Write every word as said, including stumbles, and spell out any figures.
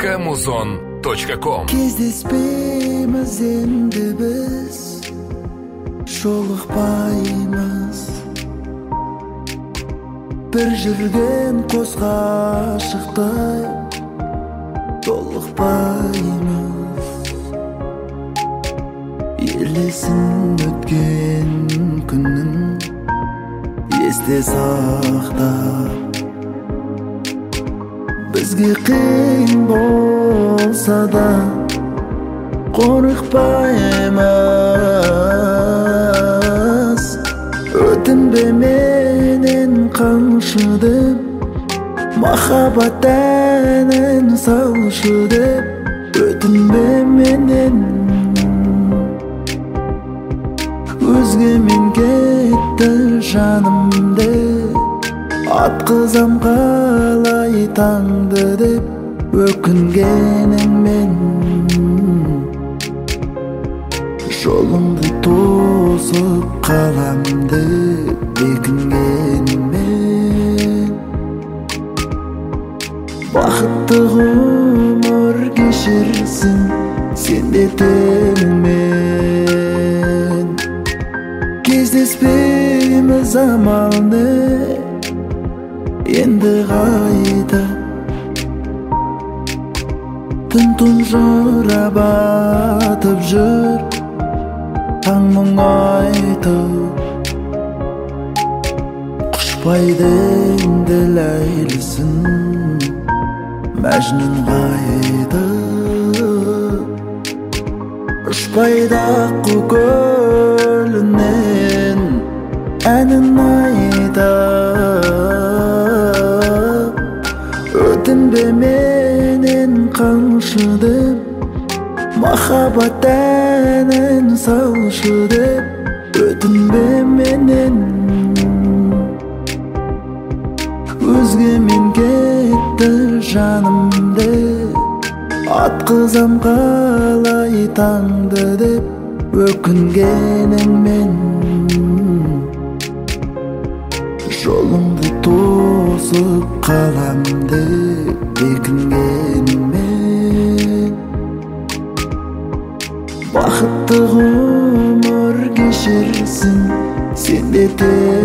точка музон точка ком. Кездеспейміз енді біз, жолықпаймыз, бір жүрген қос ғашықтай толықпаймыз. Елесін өткен күннің есте сақтап, бізге қиын болса да қорықпаймыз. Өтінбе менен қамшы деп, махаббат әнін салшы деп. Өтінбе менен өзгемен кетті жанымды, атқызам қалай таңды деп. Өкінгенің мен жолыңды тосып қалам деп бекінгенің мен. Бақытты ғұмыр кешірсін сен де теңмен. Кездеспейміз амал не, енді қайда түн тұнжыра батып жүр таң мұң айтып. Құшпайды енді ләйлісін мәжнүн қайда, ұшпайды аққу көлінен әнін айтып. Өтінбе менен қамшы деп, махаббат әнін салшы деп. Өтінбе менен өзгемен кетті жанымды, атқызам қалай таңды деп. Өкінгенің мен жолыңды тосып қалам деп бекінгенің мен. Бақытты ғұмыр кешірсін сен де